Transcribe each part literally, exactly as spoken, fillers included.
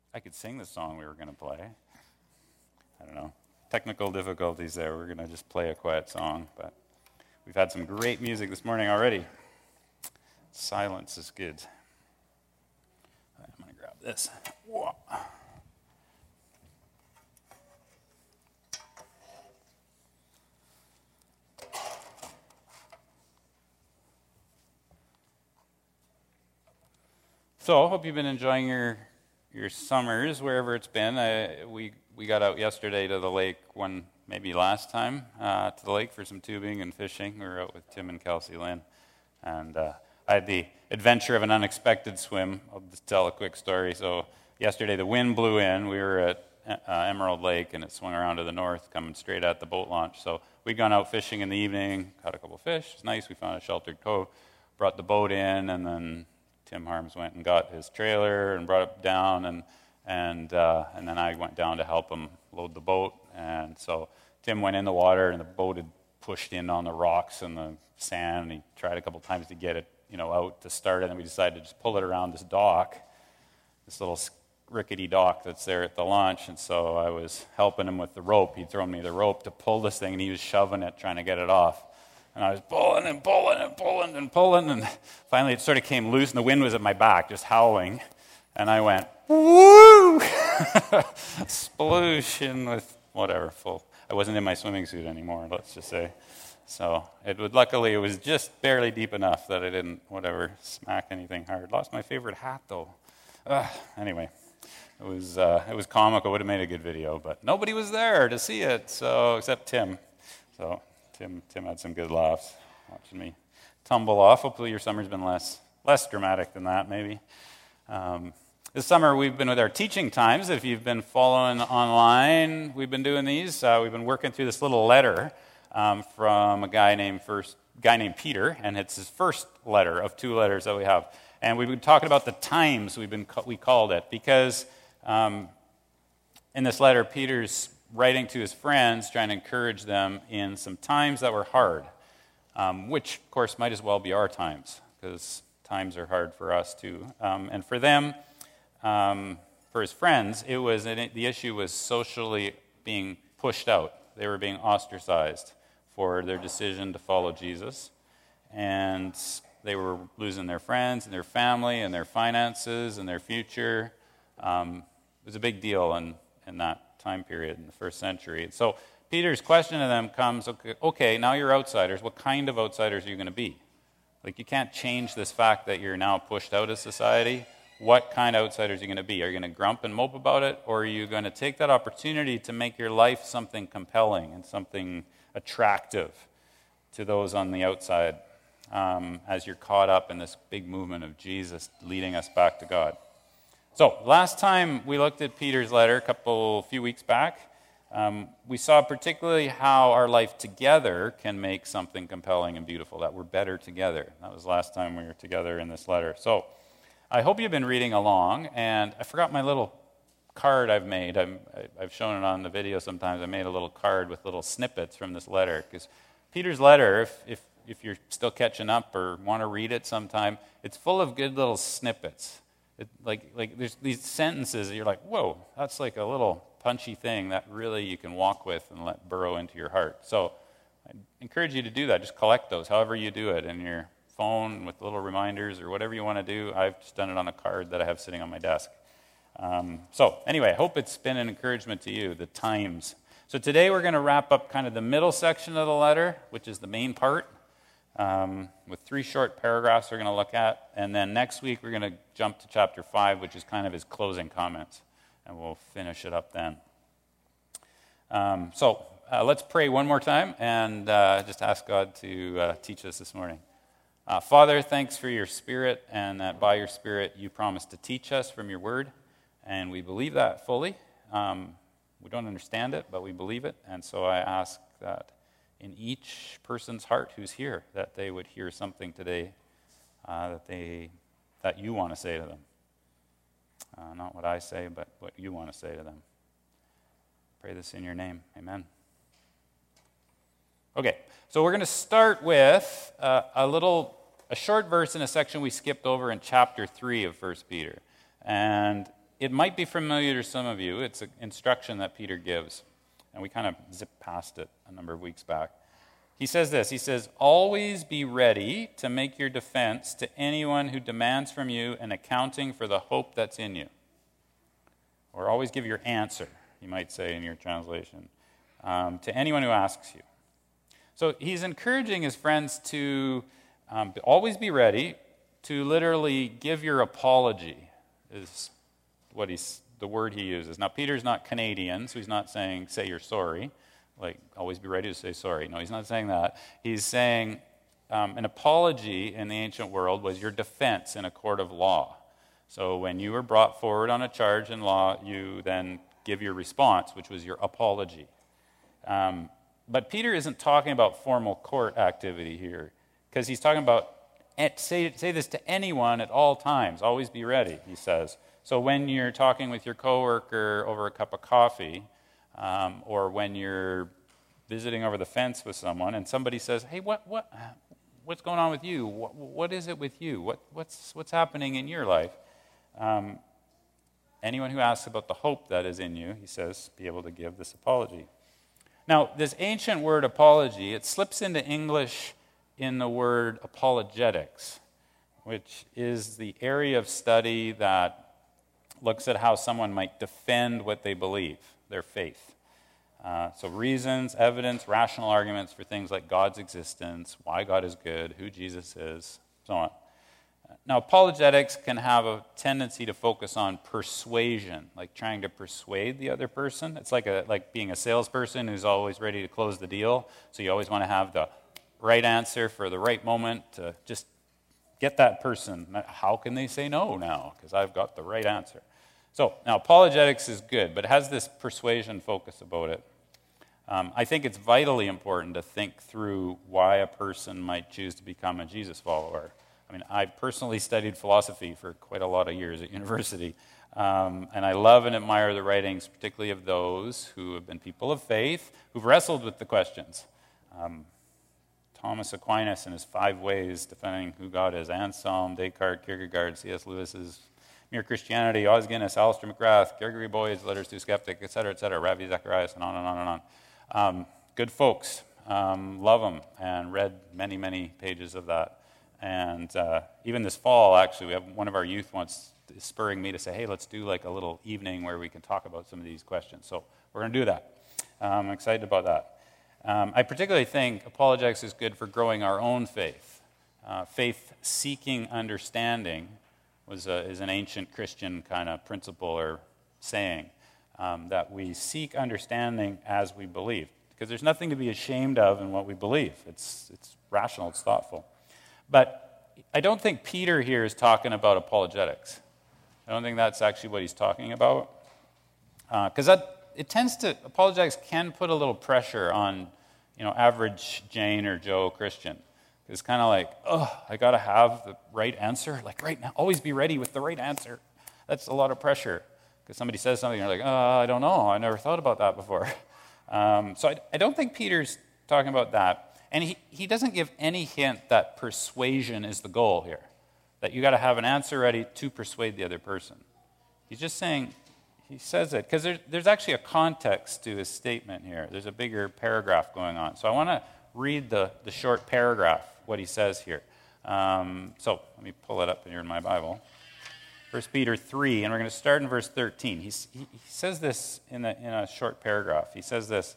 I could sing the song we were going to play. I don't know. Technical difficulties there. We're going to just play a quiet song. But we've had some great music this morning already. Silence is good. I'm going to grab this. Whoa. So, I hope you've been enjoying your your summers, wherever it's been. I, we we got out yesterday to the lake, one maybe last time, uh, to the lake for some tubing and fishing. We were out with Tim and Kelsey Lynn. And uh, I had the adventure of an unexpected swim. I'll just tell a quick story. So, yesterday the wind blew in. We were at uh, Emerald Lake, and it swung around to the north, coming straight at the boat launch. So, we'd gone out fishing in the evening, caught a couple of fish. It's nice. We found a sheltered cove, brought the boat in, and then Tim Harms went and got his trailer and brought it down, and and uh, and then I went down to help him load the boat. And so Tim went in the water, and the boat had pushed in on the rocks and the sand, and he tried a couple times to get it, you know, out to start it. And we decided to just pull it around this dock, this little rickety dock that's there at the launch. And so I was helping him with the rope. He'd thrown me the rope to pull this thing, and he was shoving it, trying to get it off. And I was pulling and pulling and pulling and pulling, and finally it sort of came loose, and the wind was at my back, just howling. And I went, woo! Sploosh with whatever, full. I wasn't in my swimming suit anymore, let's just say. So it would, luckily, it was just barely deep enough that I didn't, whatever, smack anything hard. Lost my favorite hat, though. Ugh. Anyway, it was uh, it was comical. Would have made a good video, but nobody was there to see it, so except Tim. So Tim Tim had some good laughs watching me tumble off. Hopefully your summer's been less less dramatic than that, maybe. Um, this summer we've been with our teaching times. If you've been following online, we've been doing these. Uh, we've been working through this little letter um, from a guy named first guy named Peter, and it's his first letter of two letters that we have. And we've been talking about the times we've been we called it because um, in this letter Peter's writing to his friends, trying to encourage them in some times that were hard, um, which, of course, might as well be our times, because times are hard for us, too. Um, and for them, um, for his friends, it was the issue was socially being pushed out. They were being ostracized for their decision to follow Jesus, and they were losing their friends and their family and their finances and their future. Um, it was a big deal in, in that time period in the first century. And so Peter's question to them comes, okay, okay, now you're outsiders. What kind of outsiders are you going to be? Like, you can't change this fact that you're now pushed out of society. What kind of outsiders are you going to be? Are you going to grump and mope about it, or are you going to take that opportunity to make your life something compelling and something attractive to those on the outside um, as you're caught up in this big movement of Jesus leading us back to God? So, last time we looked at Peter's letter, a couple, few weeks back, um, we saw particularly how our life together can make something compelling and beautiful, that we're better together. That was last time we were together in this letter. So, I hope you've been reading along, and I forgot my little card I've made. I'm, I've shown it on the video sometimes. I made a little card with little snippets from this letter, because Peter's letter, if, if, if you're still catching up or want to read it sometime, it's full of good little snippets. It, like, like there's these sentences that you're like, whoa, that's like a little punchy thing that really you can walk with and let burrow into your heart. So I encourage you to do that. Just collect those, however you do it, in your phone with little reminders or whatever you want to do. I've just done it on a card that I have sitting on my desk. Um, so anyway, I hope it's been an encouragement to you, the times. So today we're going to wrap up kind of the middle section of the letter, which is the main part. Um, with three short paragraphs we're going to look at, and then next week we're going to jump to chapter five, which is kind of his closing comments, and we'll finish it up then. Um, so uh, let's pray one more time and uh, just ask God to uh, teach us this morning. Uh, Father, thanks for your Spirit, and that by your Spirit you promise to teach us from your word, and we believe that fully. Um, we don't understand it, but we believe it, and so I ask that in each person's heart who's here, that they would hear something today uh, that they that you want to say to them. Uh, not what I say, but what you want to say to them. Pray this in your name. Amen. Okay, so we're going to start with uh, a little, a short verse in a section we skipped over in chapter three of First Peter. And it might be familiar to some of you. It's an instruction that Peter gives, and we kind of zipped past it a number of weeks back. He says this, he says, always be ready to make your defense to anyone who demands from you an accounting for the hope that's in you. Or always give your answer, you might say in your translation, um, to anyone who asks you. So he's encouraging his friends to um, always be ready to literally give your apology, is what he's the word he uses. Now, Peter's not Canadian, so he's not saying, say you're sorry. Like, always be ready to say sorry. No, he's not saying that. He's saying um, an apology in the ancient world was your defense in a court of law. So when you were brought forward on a charge in law, you then give your response, which was your apology. Um, but Peter isn't talking about formal court activity here, because he's talking about, say, say this to anyone at all times. Always be ready, he says. So when you're talking with your coworker over a cup of coffee, Um, or when you're visiting over the fence with someone and somebody says, hey, what, what, what's going on with you? What, what is it with you? What, what's, what's happening in your life? Um, anyone who asks about the hope that is in you, he says, be able to give this apology. Now, this ancient word apology, it slips into English in the word apologetics, which is the area of study that looks at how someone might defend what they believe, their faith. Uh, so reasons, evidence, rational arguments for things like God's existence, why God is good, who Jesus is, so on. Now, apologetics can have a tendency to focus on persuasion, like trying to persuade the other person. It's like a like being a salesperson who's always ready to close the deal. So you always want to have the right answer for the right moment to just get that person. How can they say no now? Because I've got the right answer. So now apologetics is good, but it has this persuasion focus about it. Um, I think it's vitally important to think through why a person might choose to become a Jesus follower. I mean, I personally studied philosophy for quite a lot of years at university, um, and I love and admire the writings, particularly of those who have been people of faith, who've wrestled with the questions. Um, Thomas Aquinas and his Five Ways defending who God is, Anselm, Descartes, Kierkegaard, C S Lewis's Mere Christianity, Os Guinness, Alistair McGrath, Gregory Boyd's Letters to a Skeptic, et cetera, et cetera, Ravi Zacharias, and on and on and on. Um, good folks. Um, love them, and read many, many pages of that. And uh, even this fall, actually, we have one of our youth wants is spurring me to say, hey, let's do like a little evening where we can talk about some of these questions. So we're going to do that. Um, I'm excited about that. Um, I particularly think apologetics is good for growing our own faith. Uh, faith-seeking understanding was a, is an ancient Christian kind of principle or saying, um, that we seek understanding as we believe. Because there's nothing to be ashamed of in what we believe. It's, it's rational, it's thoughtful. But I don't think Peter here is talking about apologetics. I don't think that's actually what he's talking about. Because uh, that it tends to, apologetics can put a little pressure on, you know, average Jane or Joe Christian. It's kind of like, oh, I got to have the right answer. Like right now, always be ready with the right answer. That's a lot of pressure. Because somebody says something, you're like, oh, I don't know. I never thought about that before. Um, so I, I don't think Peter's talking about that. And he, he doesn't give any hint that persuasion is the goal here, that you got to have an answer ready to persuade the other person. He's just saying, he says it, because there, there's actually a context to his statement here. There's a bigger paragraph going on. So I want to read the, the short paragraph, what he says here. Um, so let me pull it up here in my Bible. First Peter three, and we're going to start in verse thirteen. He's, he, he says this in a, in a short paragraph. He says this,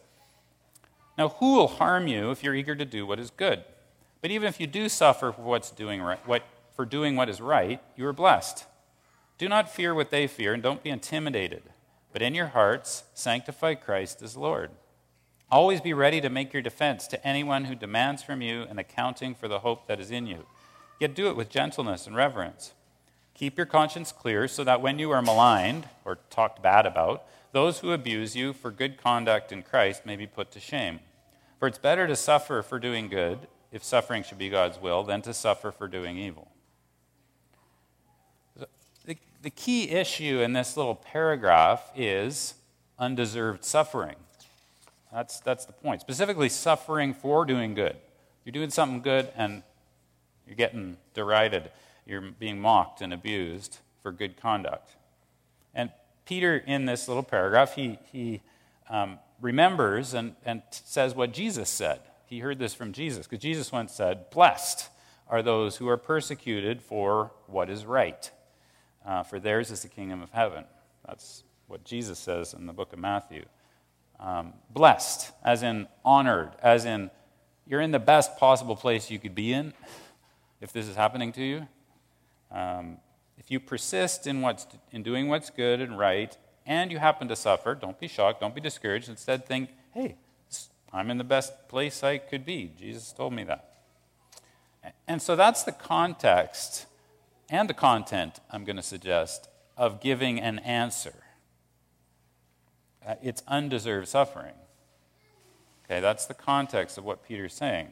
now who will harm you if you're eager to do what is good? But even if you do suffer for, what's doing right, what, for doing what is right, you are blessed. Do not fear what they fear, and don't be intimidated. But in your hearts, sanctify Christ as Lord. Always be ready to make your defense to anyone who demands from you an accounting for the hope that is in you. Yet do it with gentleness and reverence. Keep your conscience clear so that when you are maligned or talked bad about, those who abuse you for good conduct in Christ may be put to shame. For it's better to suffer for doing good, if suffering should be God's will, than to suffer for doing evil. The, the key issue in this little paragraph is undeserved suffering. That's, that's the point. Specifically, suffering for doing good. You're doing something good and you're getting derided. You're being mocked and abused for good conduct. And Peter, in this little paragraph, he, he um, remembers and, and says what Jesus said. He heard this from Jesus, because Jesus once said, "Blessed are those who are persecuted for what is right, uh, for theirs is the kingdom of heaven." That's what Jesus says in the book of Matthew. Um, blessed, as in honored, as in you're in the best possible place you could be in if this is happening to you. Um, if you persist in what's in doing what's good and right, and you happen to suffer, don't be shocked, don't be discouraged. Instead, think, hey, I'm in the best place I could be. Jesus told me that. And so that's the context and the content, I'm going to suggest, of giving an answer. Uh, it's undeserved suffering. Okay, that's the context of what Peter's saying.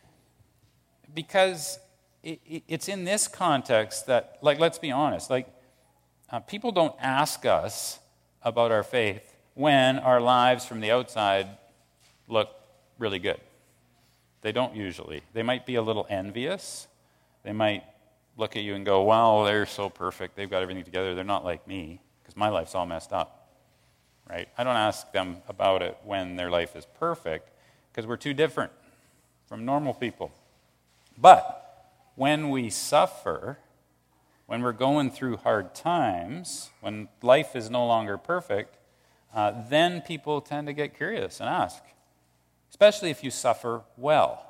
Because it, it, it's in this context that, like, let's be honest, like, uh, people don't ask us about our faith when our lives from the outside look really good. They don't usually. They might be a little envious. They might look at you and go, "Well, they're so perfect. They've got everything together. They're not like me, because my life's all messed up." Right? I don't ask them about it when their life is perfect, because we're too different from normal people. But when we suffer, when we're going through hard times, when life is no longer perfect, uh, then people tend to get curious and ask, especially if you suffer well.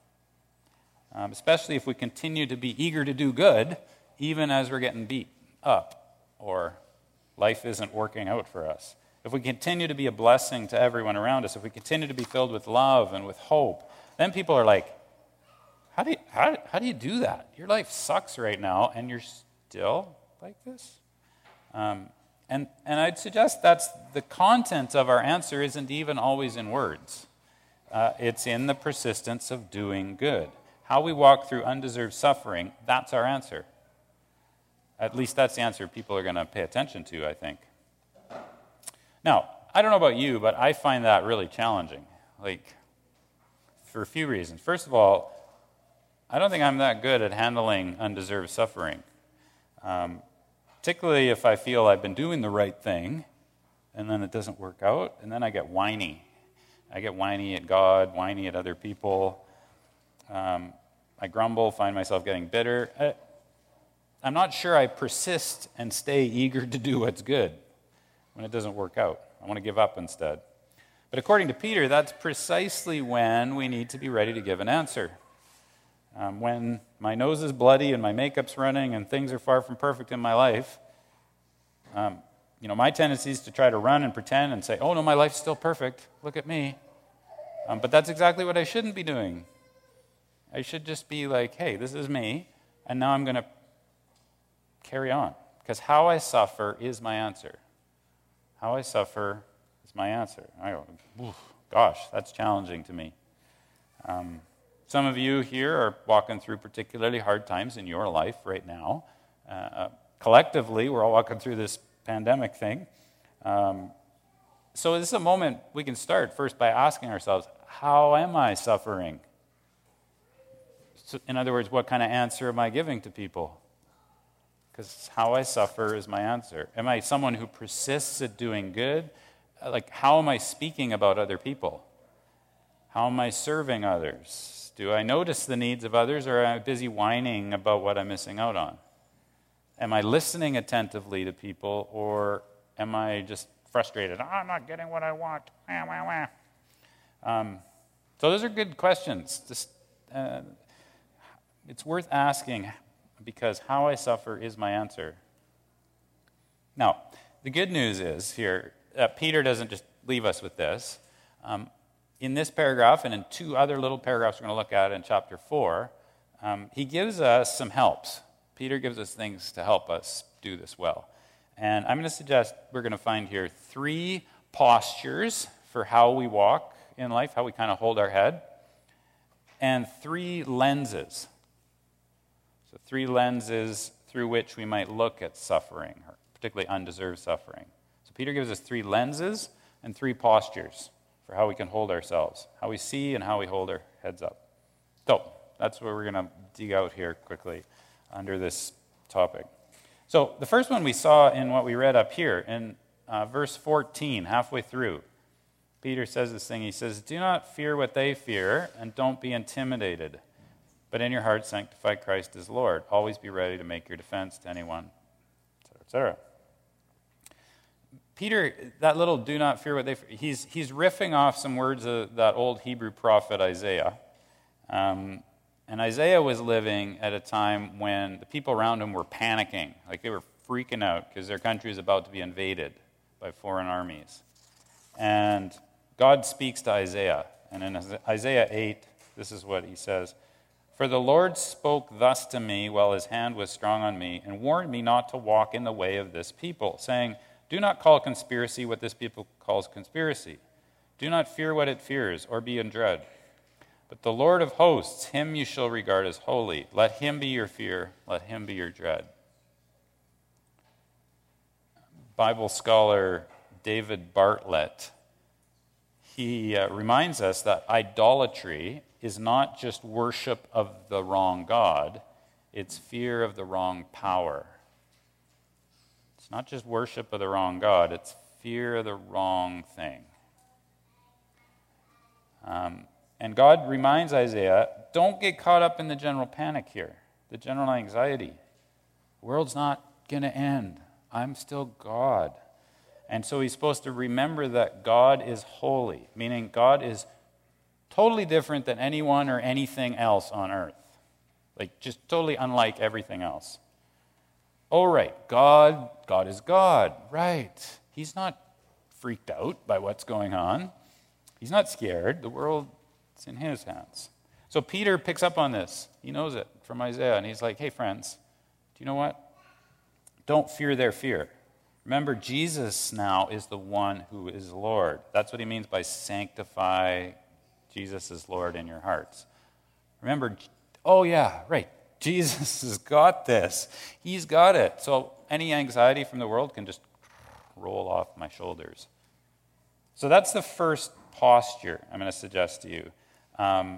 Um, especially if we continue to be eager to do good, even as we're getting beat up or life isn't working out for us. If we continue to be a blessing to everyone around us, if we continue to be filled with love and with hope, then people are like, how do you, how, how do you do that? Your life sucks right now, and you're still like this? Um, and, and I'd suggest that's the content of our answer isn't even always in words. Uh, it's in the persistence of doing good. How we walk through undeserved suffering, that's our answer. At least that's the answer people are going to pay attention to, I think. Now, I don't know about you, but I find that really challenging, like, for a few reasons. First of all, I don't think I'm that good at handling undeserved suffering, um, particularly if I feel I've been doing the right thing, and then it doesn't work out, and then I get whiny. I get whiny at God, whiny at other people. Um, I grumble, find myself getting bitter. I, I'm not sure I persist and stay eager to do what's good when it doesn't work out. I want to give up instead. But according to Peter, that's precisely when we need to be ready to give an answer. Um, when my nose is bloody and my makeup's running and things are far from perfect in my life, um, you know, my tendency is to try to run and pretend and say, "Oh no, my life's still perfect. Look at me." Um, but that's exactly what I shouldn't be doing. I should just be like, "Hey, this is me, and now I'm going to carry on." Because how I suffer is my answer. How I suffer is my answer. I go, "Oof, gosh, that's challenging to me." Um, some of you here are walking through particularly hard times in your life right now. Uh, collectively, we're all walking through this pandemic thing. Um, so this is a moment we can start first by asking ourselves, how am I suffering? So, in other words, what kind of answer am I giving to people? Because how I suffer is my answer. Am I someone who persists at doing good? Like, how am I speaking about other people? How am I serving others? Do I notice the needs of others, or am I busy whining about what I'm missing out on? Am I listening attentively to people, or am I just frustrated? Oh, I'm not getting what I want. Wah, wah, wah. Um, so those are good questions. Just, uh, it's worth asking, because how I suffer is my answer. Now, the good news is here, uh, Peter doesn't just leave us with this. Um, in this paragraph, and in two other little paragraphs we're going to look at in chapter four, um, he gives us some helps. Peter gives us things to help us do this well. And I'm going to suggest we're going to find here three postures for how we walk in life, how we kind of hold our head, and three lenses. So three lenses through which we might look at suffering, or particularly undeserved suffering. So Peter gives us three lenses and three postures for how we can hold ourselves, how we see and how we hold our heads up. So that's what we're going to dig out here quickly under this topic. So the first one we saw in what we read up here in uh, verse fourteen, halfway through. Peter says this thing. He says, "Do not fear what they fear, and don't be intimidated. But in your heart sanctify Christ as Lord. Always be ready to make your defense to anyone," et cetera, et cetera. Peter, that little "do not fear what they fear," he's, he's riffing off some words of that old Hebrew prophet Isaiah. Um, and Isaiah was living at a time when the people around him were panicking. Like they were freaking out because their country is about to be invaded by foreign armies. And God speaks to Isaiah. And in Isaiah eight, this is what he says. "For the Lord spoke thus to me while his hand was strong on me, and warned me not to walk in the way of this people, saying, 'Do not call conspiracy what this people calls conspiracy. Do not fear what it fears, or be in dread. But the Lord of hosts, him you shall regard as holy. Let him be your fear, let him be your dread.'" Bible scholar David Bartlett, he uh, reminds us that idolatry is not just worship of the wrong God, it's fear of the wrong power. It's not just worship of the wrong God, it's fear of the wrong thing. Um, and God reminds Isaiah, don't get caught up in the general panic here, the general anxiety. The world's not going to end. I'm still God. And so he's supposed to remember that God is holy, meaning God is totally different than anyone or anything else on earth. Like, just totally unlike everything else. Oh, right, God, God is God, right. He's not freaked out by what's going on. He's not scared. The world's in his hands. So Peter picks up on this. He knows it from Isaiah, and he's like, hey, friends, do you know what? Don't fear their fear. Remember, Jesus now is the one who is Lord. That's what he means by sanctify Jesus as Lord in your hearts. Remember, oh yeah, right, Jesus has got this. He's got it. So any anxiety from the world can just roll off my shoulders. So that's the first posture I'm going to suggest to you. Um,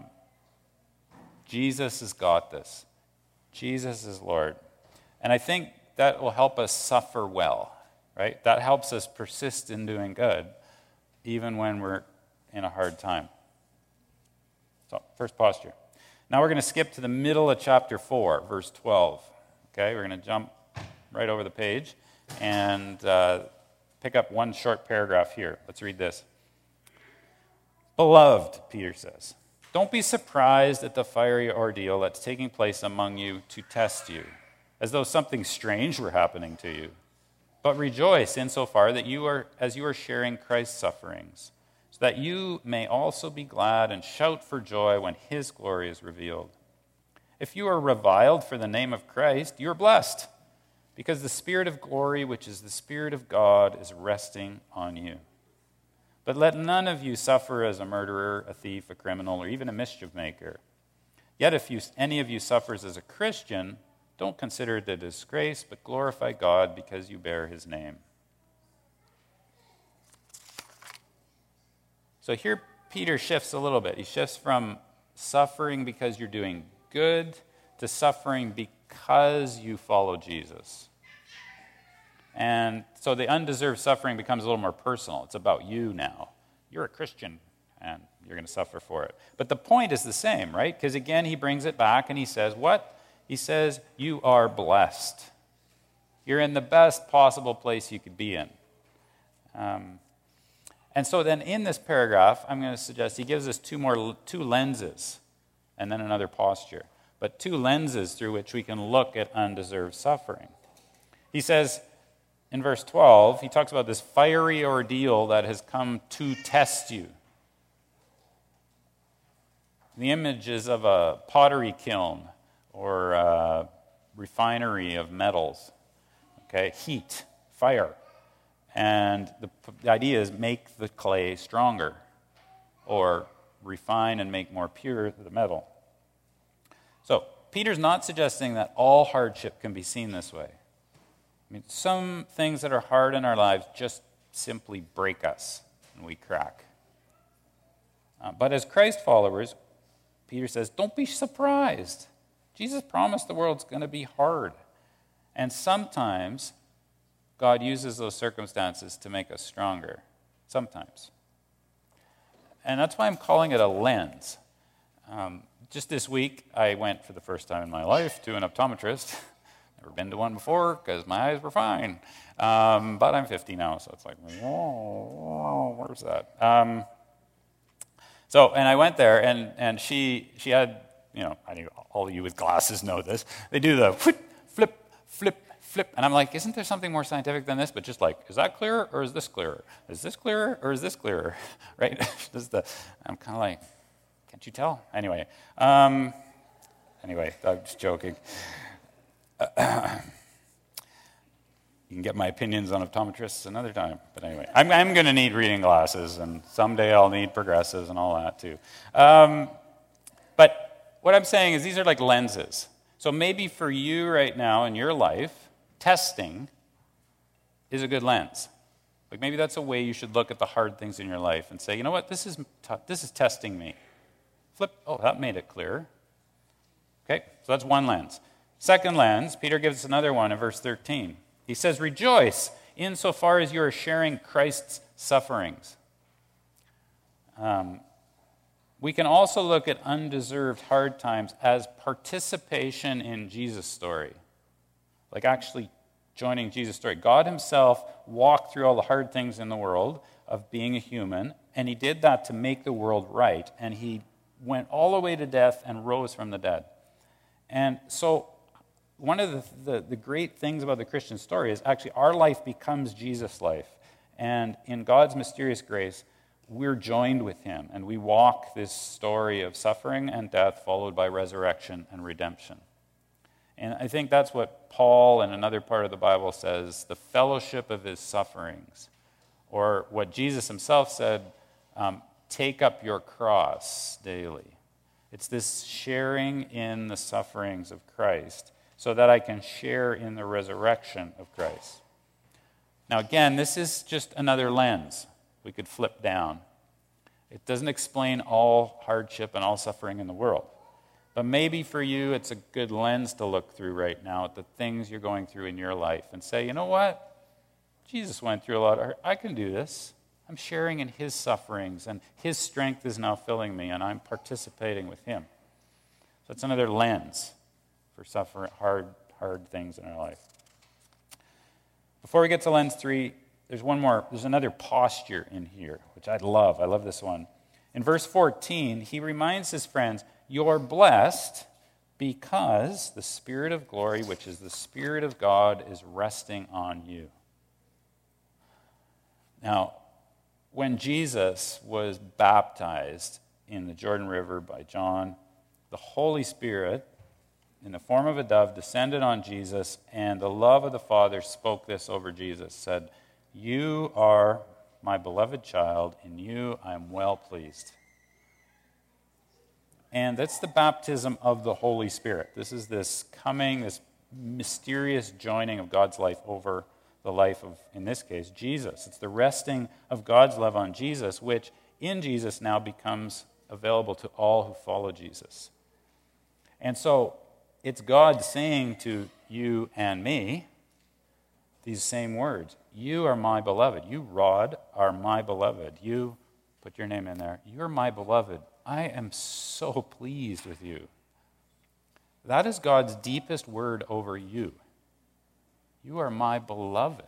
Jesus has got this. Jesus is Lord. And I think that will help us suffer well, right? That helps us persist in doing good, even when we're in a hard time. So, first posture. Now we're going to skip to the middle of chapter four, verse twelve. Okay, we're going to jump right over the page and uh, pick up one short paragraph here. Let's read this. "Beloved," Peter says, "don't be surprised at the fiery ordeal that's taking place among you to test you, as though something strange were happening to you. But rejoice insofar that you are, as you are sharing Christ's sufferings, so that you may also be glad and shout for joy when his glory is revealed. If you are reviled for the name of Christ, you are blessed, because the Spirit of glory, which is the Spirit of God, is resting on you. But let none of you suffer as a murderer, a thief, a criminal, or even a mischief maker. Yet if you, any of you suffers as a Christian, don't consider it a disgrace, but glorify God because you bear his name." So here Peter shifts a little bit. He shifts from suffering because you're doing good to suffering because you follow Jesus. And so the undeserved suffering becomes a little more personal. It's about you now. You're a Christian, and you're going to suffer for it. But the point is the same, right? Because again, he brings it back and he says, what? He says, you are blessed. You're in the best possible place you could be in. Um, and so then in this paragraph, I'm going to suggest he gives us two more, two lenses, and then another posture. But two lenses through which we can look at undeserved suffering. He says, in verse twelve, he talks about this fiery ordeal that has come to test you. The image is of a pottery kiln or a refinery of metals. Okay, heat, fire. And the, the idea is make the clay stronger or refine and make more pure the metal. So, Peter's not suggesting that all hardship can be seen this way. I mean, some things that are hard in our lives just simply break us and we crack. Uh, but as Christ followers, Peter says, don't be surprised. Jesus promised the world's going to be hard. And sometimes God uses those circumstances to make us stronger. Sometimes. And that's why I'm calling it a lens. Um, just this week, I went for the first time in my life to an optometrist. Never been to one before because my eyes were fine. Um, but I'm fifty now, so it's like, whoa, where's that? Um, so, and I went there, and, and she she had, you know, I think all of you with glasses know this. They do the flip, flip, flip, flip. And I'm like, isn't there something more scientific than this? But just like, is that clearer or is this clearer? Is this clearer or is this clearer? Right? This is the, I'm kind of like, can't you tell? Anyway. Um, anyway, I'm just joking. Uh, you can get my opinions on optometrists another time. But anyway, I'm, I'm going to need reading glasses, and someday I'll need progressives and all that too. Um, but what I'm saying is these are like lenses. So maybe for you right now in your life, testing is a good lens. Like maybe that's a way you should look at the hard things in your life and say, you know what, this is t- this is testing me. Flip, oh, that made it clearer. Okay, so that's one lens. Second lens, Peter gives us another one in verse thirteen. He says, rejoice insofar as you are sharing Christ's sufferings. Um, we can also look at undeserved hard times as participation in Jesus' story. Like actually joining Jesus' story. God himself walked through all the hard things in the world of being a human, and he did that to make the world right. And he went all the way to death and rose from the dead. And so one of the, the, the great things about the Christian story is actually our life becomes Jesus' life. And in God's mysterious grace, we're joined with him, and we walk this story of suffering and death followed by resurrection and redemption. And I think that's what Paul in another part of the Bible says, the fellowship of his sufferings. Or what Jesus himself said, um, take up your cross daily. It's this sharing in the sufferings of Christ so that I can share in the resurrection of Christ. Now again, this is just another lens we could flip down. It doesn't explain all hardship and all suffering in the world. But maybe for you, it's a good lens to look through right now at the things you're going through in your life and say, you know what? Jesus went through a lot. Of, I can do this. I'm sharing in his sufferings, and his strength is now filling me, and I'm participating with him. So it's another lens for suffering, hard, hard things in our life. Before we get to lens three, there's one more. There's another posture in here, which I love. I love this one. In verse fourteen, he reminds his friends, you're blessed because the Spirit of glory, which is the Spirit of God, is resting on you. Now, when Jesus was baptized in the Jordan River by John, the Holy Spirit, in the form of a dove, descended on Jesus, and the love of the Father spoke this over Jesus, said, you are my beloved child, in you I am well pleased. And that's the baptism of the Holy Spirit. This is this coming, this mysterious joining of God's life over the life of, in this case, Jesus. It's the resting of God's love on Jesus, which in Jesus now becomes available to all who follow Jesus. And so it's God saying to you and me these same words. You are my beloved. You, Rod, are my beloved. You, put your name in there. You're my beloved. I am so pleased with you. That is God's deepest word over you. You are my beloved.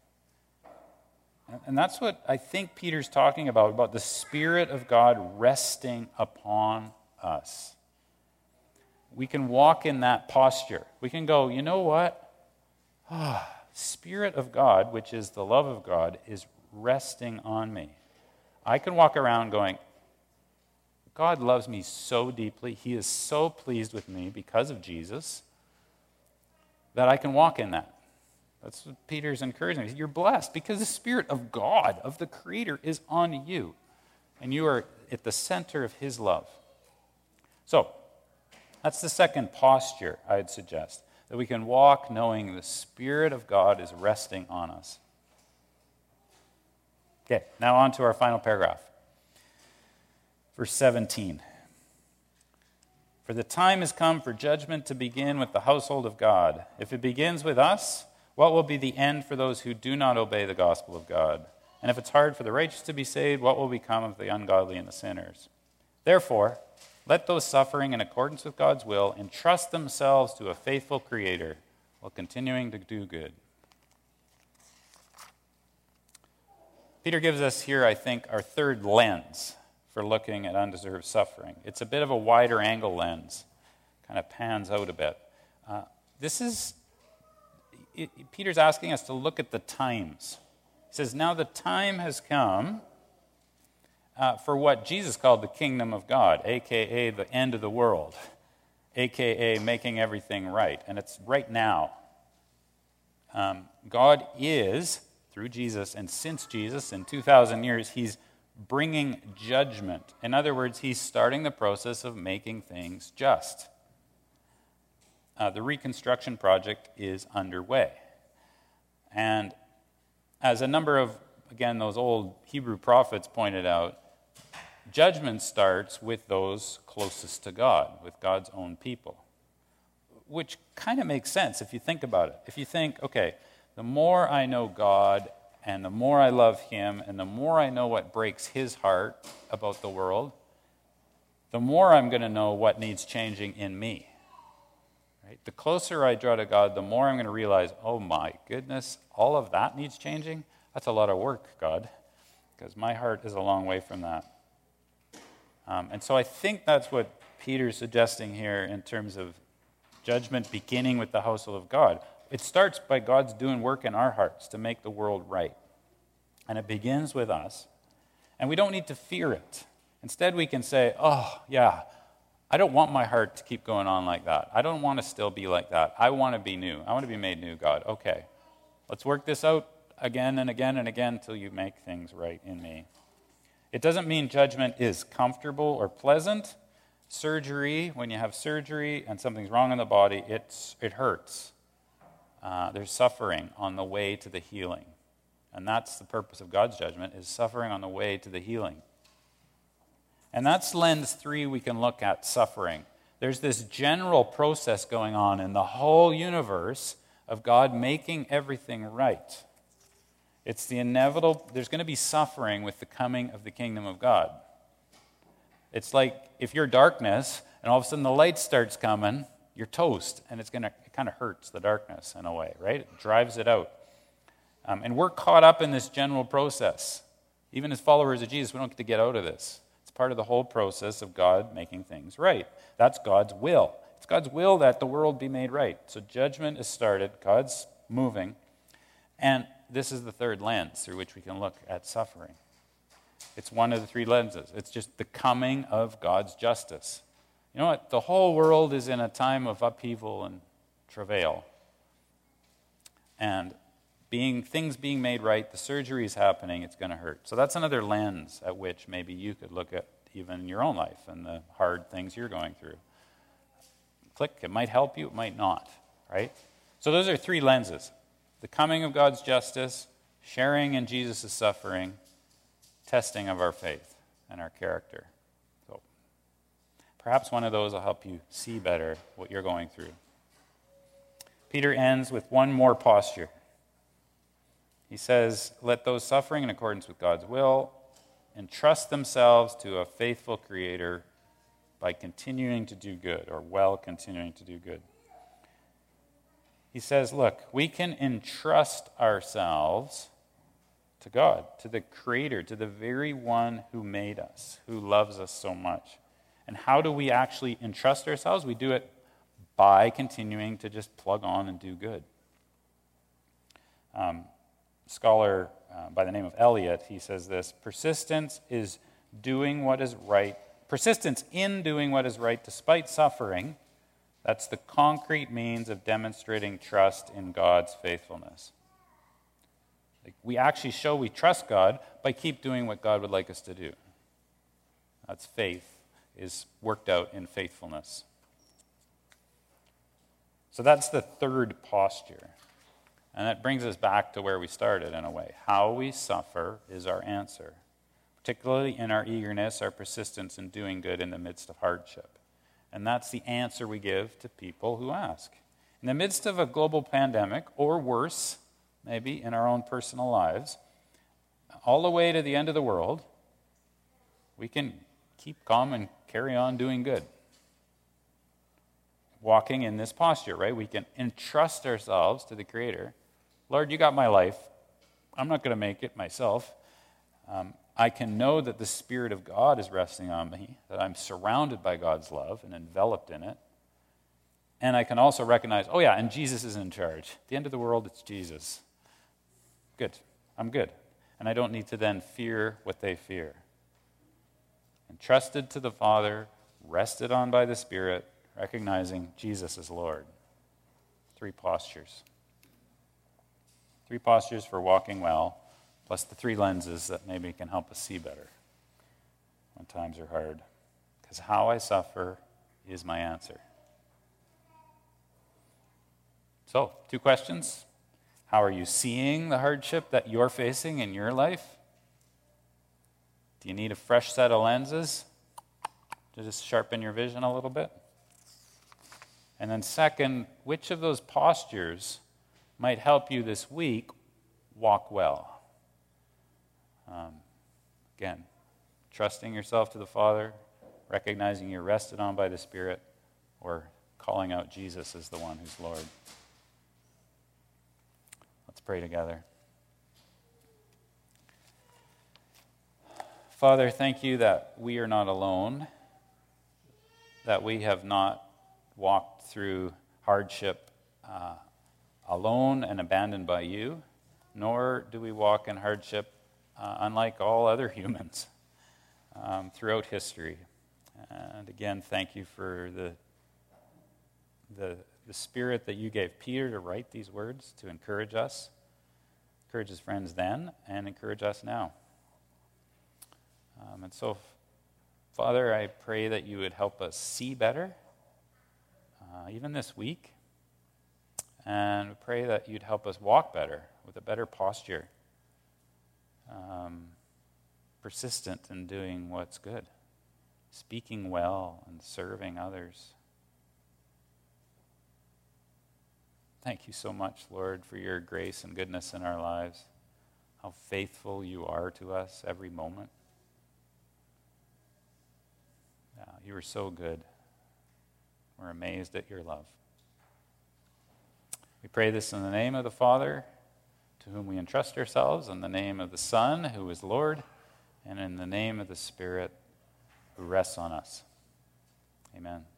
And that's what I think Peter's talking about, about the Spirit of God resting upon us. We can walk in that posture. We can go, you know what? Ah, Spirit of God, which is the love of God, is resting on me. I can walk around going, God loves me so deeply. He is so pleased with me because of Jesus that I can walk in that. That's what Peter's encouraging me. You're blessed because the Spirit of God, of the Creator, is on you. And you are at the center of his love. So, that's the second posture I'd suggest. That we can walk knowing the Spirit of God is resting on us. Okay, now on to our final paragraph. Verse seventeen. For For the time has come for judgment to begin with the household of God. If it begins with us, what will be the end for those who do not obey the gospel of God? And if it's hard for the righteous to be saved, what will become of the ungodly and the sinners? Therefore, let those suffering in accordance with God's will entrust themselves to a faithful Creator while continuing to do good. Peter gives us here, I think, our third lens for looking at undeserved suffering. It's a bit of a wider angle lens, kind of pans out a bit. Uh, this is, it, Peter's asking us to look at the times. He says, now the time has come uh, for what Jesus called the kingdom of God, a k a the end of the world, a k a making everything right. And it's right now. Um, God is, through Jesus, and since Jesus, in two thousand years, he's bringing judgment. In other words, he's starting the process of making things just. Uh, the reconstruction project is underway. And as a number of, again, those old Hebrew prophets pointed out, judgment starts with those closest to God, with God's own people. Which kind of makes sense if you think about it. If you think, okay, the more I know God and the more I love him, and the more I know what breaks his heart about the world, the more I'm going to know what needs changing in me. Right? The closer I draw to God, the more I'm going to realize, oh my goodness, all of that needs changing? That's a lot of work, God, because my heart is a long way from that. Um, and so I think that's what Peter's suggesting here in terms of judgment beginning with the household of God. It starts by God's doing work in our hearts to make the world right. And it begins with us. And we don't need to fear it. Instead, we can say, oh, yeah, I don't want my heart to keep going on like that. I don't want to still be like that. I want to be new. I want to be made new, God. Okay, let's work this out again and again and again until you make things right in me. It doesn't mean judgment is comfortable or pleasant. Surgery, when you have surgery and something's wrong in the body, it's, it hurts. Uh, there's suffering on the way to the healing. And that's the purpose of God's judgment, is suffering on the way to the healing. And that's lens three we can look at suffering. There's this general process going on in the whole universe of God making everything right. It's the inevitable, there's going to be suffering with the coming of the kingdom of God. It's like if you're darkness and all of a sudden the light starts coming, you're toast, and it's gonna it kind of hurts the darkness in a way, right? It drives it out. Um, and we're caught up in this general process. Even as followers of Jesus, we don't get to get out of this. It's part of the whole process of God making things right. That's God's will. It's God's will that the world be made right. So judgment is started, God's moving, and this is the third lens through which we can look at suffering. It's one of the three lenses. It's just the coming of God's justice. You know what? The whole world is in a time of upheaval and travail. And being things being made right, the surgery is happening, it's going to hurt. So that's another lens at which maybe you could look at even your own life and the hard things you're going through. Click, it might help you, it might not, right? So those are three lenses. The coming of God's justice, sharing in Jesus' suffering, testing of our faith and our character. Perhaps one of those will help you see better what you're going through. Peter ends with one more posture. He says, let those suffering in accordance with God's will entrust themselves to a faithful Creator by continuing to do good, or well continuing to do good. He says, look, we can entrust ourselves to God, to the Creator, to the very one who made us, who loves us so much. And how do we actually entrust ourselves? We do it by continuing to just plug on and do good. Um, scholar uh, by the name of Eliot, he says this: persistence is doing what is right. Persistence in doing what is right despite suffering, that's the concrete means of demonstrating trust in God's faithfulness. Like, we actually show we trust God by keep doing what God would like us to do. That's faith, is worked out in faithfulness. So that's the third posture. And that brings us back to where we started in a way. How we suffer is our answer, particularly in our eagerness, our persistence in doing good in the midst of hardship. And that's the answer we give to people who ask. In the midst of a global pandemic, or worse, maybe in our own personal lives, all the way to the end of the world, we can keep calm and carry on doing good. Walking in this posture, right? We can entrust ourselves to the Creator. Lord, you got my life. I'm not going to make it myself. Um, I can know that the Spirit of God is resting on me, that I'm surrounded by God's love and enveloped in it. And I can also recognize, oh yeah, and Jesus is in charge. At the end of the world, it's Jesus. Good. I'm good. And I don't need to then fear what they fear. Entrusted to the Father, rested on by the Spirit, recognizing Jesus is Lord. Three postures. Three postures for walking well, plus the three lenses that maybe can help us see better when times are hard. Because how I suffer is my answer. So, two questions. How are you seeing the hardship that you're facing in your life? Do you need a fresh set of lenses to just sharpen your vision a little bit? And then second, which of those postures might help you this week walk well? Um, again, trusting yourself to the Father, recognizing you're rested on by the Spirit, or calling out Jesus as the one who's Lord. Let's pray together. Father, thank you that we are not alone, that we have not walked through hardship uh, alone and abandoned by you, nor do we walk in hardship uh, unlike all other humans um, throughout history. And again, thank you for the, the, the spirit that you gave Peter to write these words, to encourage us, encourage his friends then, and encourage us now. Um, and so, Father, I pray that you would help us see better, uh, even this week. And we pray that you'd help us walk better, with a better posture, um, persistent in doing what's good, speaking well and serving others. Thank you so much, Lord, for your grace and goodness in our lives, how faithful you are to us every moment. Yeah, you are so good. We're amazed at your love. We pray this in the name of the Father, to whom we entrust ourselves, in the name of the Son, who is Lord, and in the name of the Spirit, who rests on us. Amen.